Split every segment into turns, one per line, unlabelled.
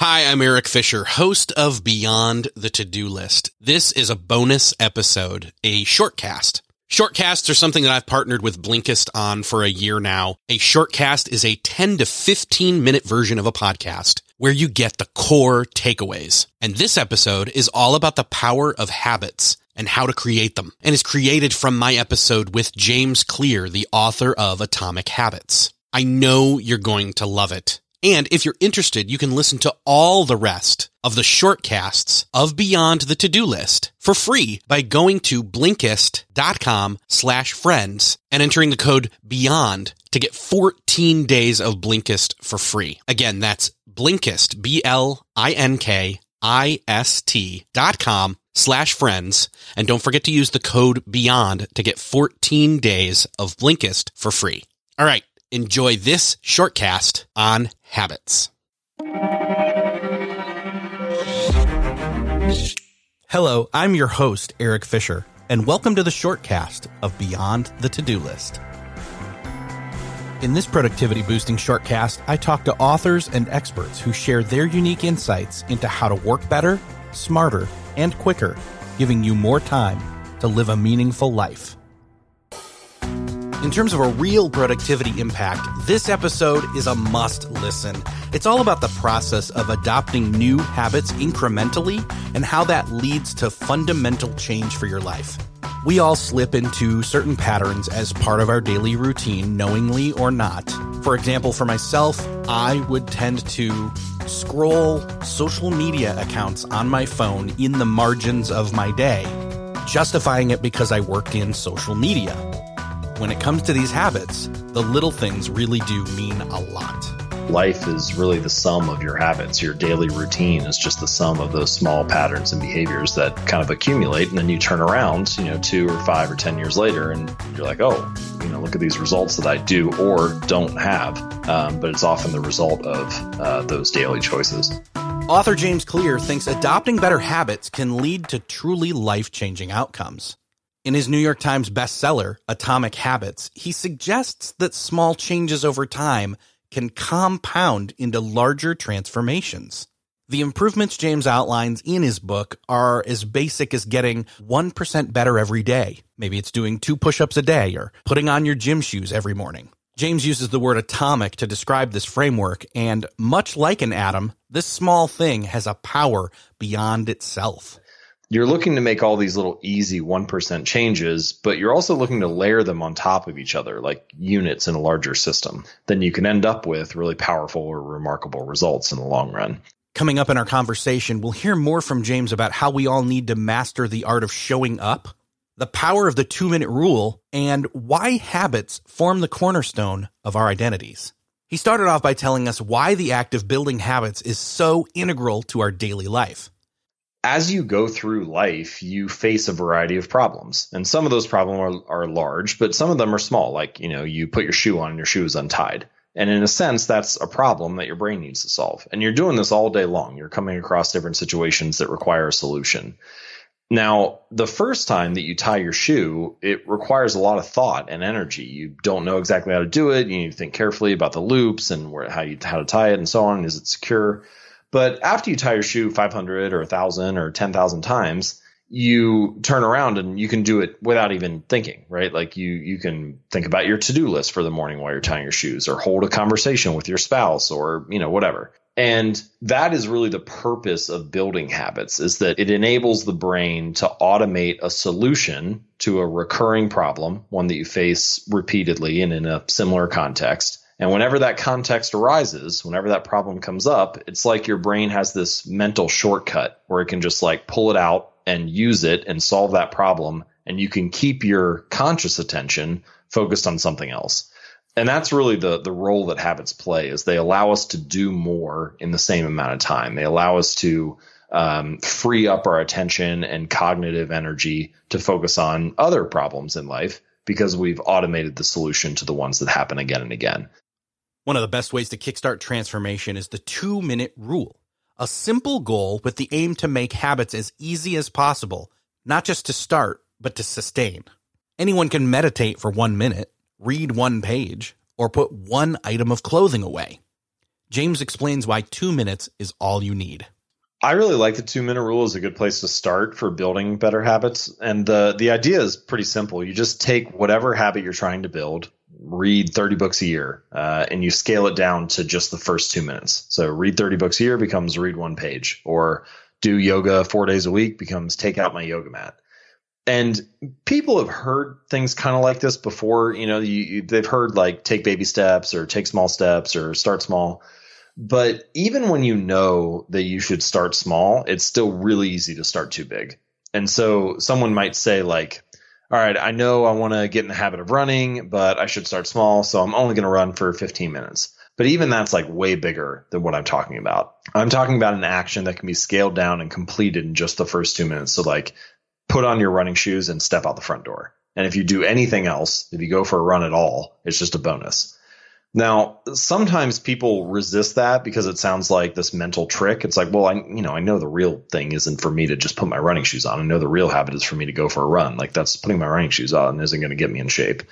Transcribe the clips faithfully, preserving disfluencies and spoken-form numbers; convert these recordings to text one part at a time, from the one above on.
Hi, I'm Eric Fisher, host of Beyond the To-Do List. This is a bonus episode, a shortcast. Shortcasts are something that I've partnered with Blinkist on for a year now. A shortcast is a ten to fifteen minute version of a podcast where you get the core takeaways. And this episode is all about the power of habits and how to create them, and is created from my episode with James Clear, the author of Atomic Habits. I know you're going to love it. And if you're interested, you can listen to all the rest of the shortcasts of Beyond the To-Do List for free by going to Blinkist.com slash friends and entering the code BEYOND to get fourteen days of Blinkist for free. Again, that's Blinkist, B L I N K I S T dot com slash friends. And don't forget to use the code BEYOND to get fourteen days of Blinkist for free. All right. Enjoy this shortcast on habits. Hello, I'm your host, Eric Fisher, and welcome to the shortcast of Beyond the To-Do List. In this productivity boosting shortcast, I talk to authors and experts who share their unique insights into how to work better, smarter, and quicker, giving you more time to live a meaningful life. In terms of a real productivity impact, this episode is a must listen. It's all about the process of adopting new habits incrementally and how that leads to fundamental change for your life. We all slip into certain patterns as part of our daily routine, knowingly or not. For example, for myself, I would tend to scroll social media accounts on my phone in the margins of my day, justifying it because I worked in social media. When it comes to these habits, the little things really do mean a lot.
Life is really the sum of your habits. Your daily routine is just the sum of those small patterns and behaviors that kind of accumulate, and then you turn around, you know, two or five or ten years later, and you're like, oh, you know, look at these results that I do or don't have. Um, but it's often the result of uh, those daily choices.
Author James Clear thinks adopting better habits can lead to truly life-changing outcomes. In his New York Times bestseller, Atomic Habits, he suggests that small changes over time can compound into larger transformations. The improvements James outlines in his book are as basic as getting one percent better every day. Maybe it's doing two push-ups a day or putting on your gym shoes every morning. James uses the word atomic to describe this framework, and much like an atom, this small thing has a power beyond itself.
You're looking to make all these little easy one percent changes, but you're also looking to layer them on top of each other like units in a larger system. Then you can end up with really powerful or remarkable results in the long run.
Coming up in our conversation, we'll hear more from James about how we all need to master the art of showing up, the power of the two-minute rule, and why habits form the cornerstone of our identities. He started off by telling us why the act of building habits is so integral to our daily life.
As you go through life, you face a variety of problems, and some of those problems are, are large, but some of them are small. Like, you know, you put your shoe on and your shoe is untied. And in a sense, that's a problem that your brain needs to solve. And you're doing this all day long. You're coming across different situations that require a solution. Now, the first time that you tie your shoe, it requires a lot of thought and energy. You don't know exactly how to do it. You need to think carefully about the loops and where, how you how to tie it and so on. Is it secure? But after you tie your shoe five hundred or one thousand or ten thousand times, you turn around and you can do it without even thinking, right? Like you you can think about your to-do list for the morning while you're tying your shoes, or hold a conversation with your spouse, or, you know, whatever. And that is really the purpose of building habits, is that it enables the brain to automate a solution to a recurring problem, one that you face repeatedly and in a similar context. And whenever that context arises, whenever that problem comes up, it's like your brain has this mental shortcut where it can just like pull it out and use it and solve that problem. And you can keep your conscious attention focused on something else. And that's really the, the role that habits play, is they allow us to do more in the same amount of time. They allow us to um, free up our attention and cognitive energy to focus on other problems in life, because we've automated the solution to the ones that happen again and again.
One of the best ways to kickstart transformation is the two-minute rule, a simple goal with the aim to make habits as easy as possible, not just to start, but to sustain. Anyone can meditate for one minute, read one page, or put one item of clothing away. James explains why two minutes is all you need.
I really like the two minute rule as a good place to start for building better habits. And the, the idea is pretty simple. You just take whatever habit you're trying to build, read thirty books a year, uh, and you scale it down to just the first two minutes. So read thirty books a year becomes read one page, or do yoga four days a week becomes take out my yoga mat. And people have heard things kind of like this before. You know, you, you, they've heard like take baby steps or take small steps or start small. But even when you know that you should start small, it's still really easy to start too big. And so someone might say like, all right, I know I want to get in the habit of running, but I should start small. So I'm only going to run for fifteen minutes. But even that's like way bigger than what I'm talking about. I'm talking about an action that can be scaled down and completed in just the first two minutes. So like put on your running shoes and step out the front door. And if you do anything else, if you go for a run at all, it's just a bonus. Now, sometimes people resist that because it sounds like this mental trick. It's like, well, I, you know, I know the real thing isn't for me to just put my running shoes on. I know the real habit is for me to go for a run. Like that's putting my running shoes on isn't going to get me in shape.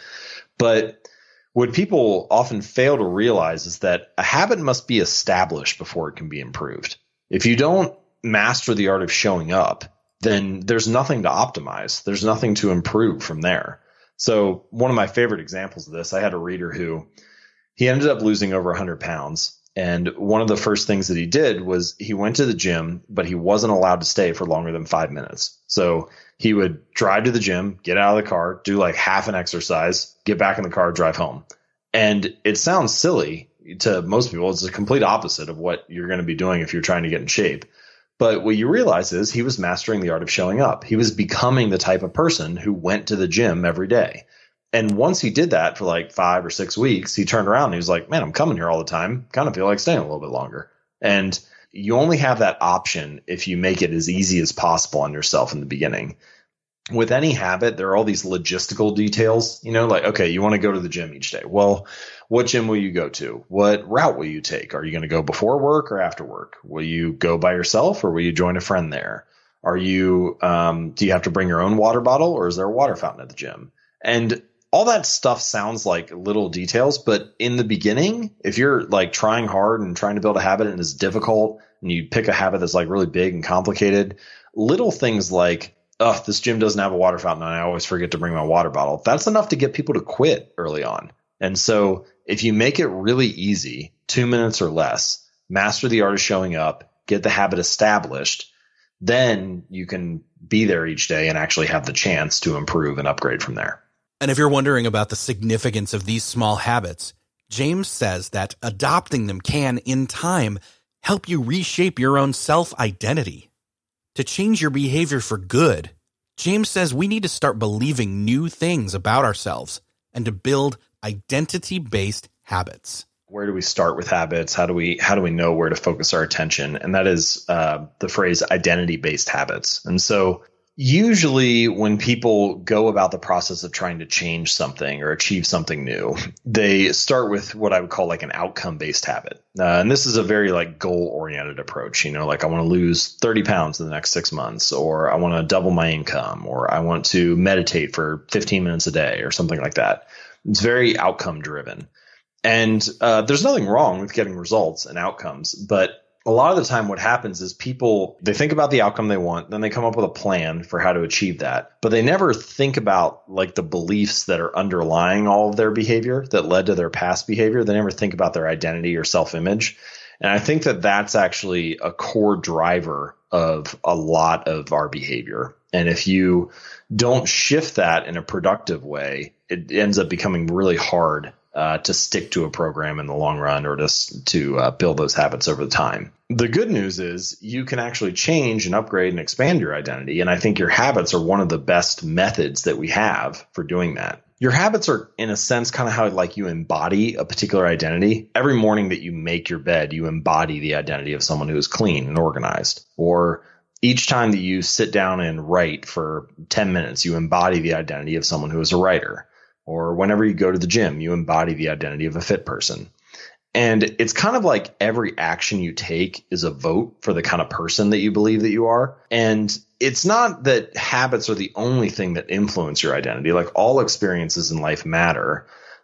But what people often fail to realize is that a habit must be established before it can be improved. If you don't master the art of showing up, then there's nothing to optimize. There's nothing to improve from there. So one of my favorite examples of this, I had a reader who he ended up losing over one hundred pounds. And one of the first things that he did was he went to the gym, but he wasn't allowed to stay for longer than five minutes. So he would drive to the gym, get out of the car, do like half an exercise, get back in the car, drive home. And it sounds silly to most people. It's the complete opposite of what you're going to be doing if you're trying to get in shape. But what you realize is he was mastering the art of showing up. He was becoming the type of person who went to the gym every day. And once he did that for like five or six weeks, he turned around and he was like, man, I'm coming here all the time. Kind of feel like staying a little bit longer. And you only have that option if you make it as easy as possible on yourself in the beginning. With any habit, there are all these logistical details, you know, like, okay, you want to go to the gym each day. Well, what gym will you go to? What route will you take? Are you going to go before work or after work? Will you go by yourself or will you join a friend there? Are you, um, do you have to bring your own water bottle or is there a water fountain at the gym? And all that stuff sounds like little details, but in the beginning, if you're like trying hard and trying to build a habit and it's difficult and you pick a habit that's like really big and complicated, little things like, oh, this gym doesn't have a water fountain and I always forget to bring my water bottle. That's enough to get people to quit early on. And so if you make it really easy, two minutes or less, master the art of showing up, get the habit established, then you can be there each day and actually have the chance to improve and upgrade from there.
And if you're wondering about the significance of these small habits, James says that adopting them can, in time, help you reshape your own self-identity. To change your behavior for good, James says we need to start believing new things about ourselves and to build identity-based habits.
Where do we start with habits? How do we how do we know where to focus our attention? And that is uh, the phrase identity-based habits. And so usually when people go about the process of trying to change something or achieve something new, they start with what I would call like an outcome-based habit. Uh, and this is a very like goal-oriented approach. You know, like I want to lose thirty pounds in the next six months, or I want to double my income, or I want to meditate for fifteen minutes a day or something like that. It's very outcome-driven. And uh, there's nothing wrong with getting results and outcomes, but a lot of the time what happens is people, they think about the outcome they want, then they come up with a plan for how to achieve that. But they never think about like the beliefs that are underlying all of their behavior that led to their past behavior. They never think about their identity or self-image. And I think that that's actually a core driver of a lot of our behavior. And if you don't shift that in a productive way, it ends up becoming really hard Uh, to stick to a program in the long run or to, to uh, build those habits over time. The good news is you can actually change and upgrade and expand your identity. And I think your habits are one of the best methods that we have for doing that. Your habits are, in a sense, kind of how like you embody a particular identity. Every morning that you make your bed, you embody the identity of someone who is clean and organized. Or each time that you sit down and write for ten minutes, you embody the identity of someone who is a writer. Or whenever you go to the gym, you embody the identity of a fit person. And it's kind of like every action you take is a vote for the kind of person that you believe that you are. And it's not that habits are the only thing that influence your identity. Like all experiences in life matter,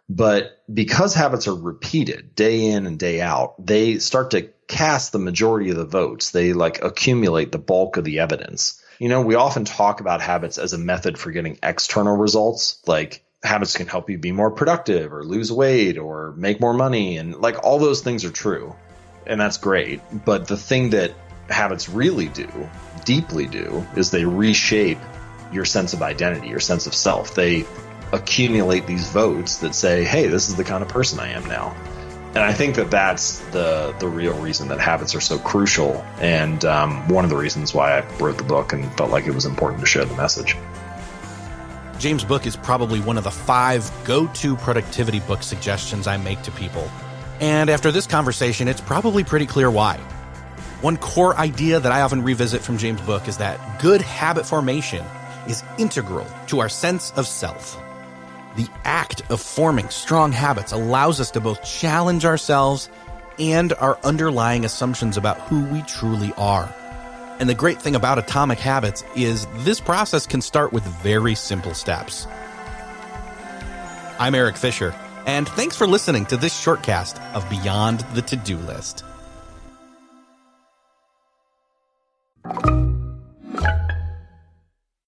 But because habits are repeated day in and day out, they start to cast the majority of the votes. They like accumulate the bulk of the evidence. You know, we often talk about habits as a method for getting external results, like habits can help you be more productive or lose weight or make more money. And like all those things are true. And that's great. But the thing that habits really do, deeply do, is they reshape your sense of identity, your sense of self. They accumulate these votes that say, hey, this is the kind of person I am now. And I think that that's the the real reason that habits are so crucial, and um, one of the reasons why I wrote the book and felt like it was important to share the message.
James' book is probably one of the five go-to productivity book suggestions I make to people. And after this conversation, it's probably pretty clear why. One core idea that I often revisit from James' book is that good habit formation is integral to our sense of self. The act of forming strong habits allows us to both challenge ourselves and our underlying assumptions about who we truly are. And the great thing about Atomic Habits is this process can start with very simple steps. I'm Eric Fisher, and thanks for listening to this shortcast of Beyond the To-Do List.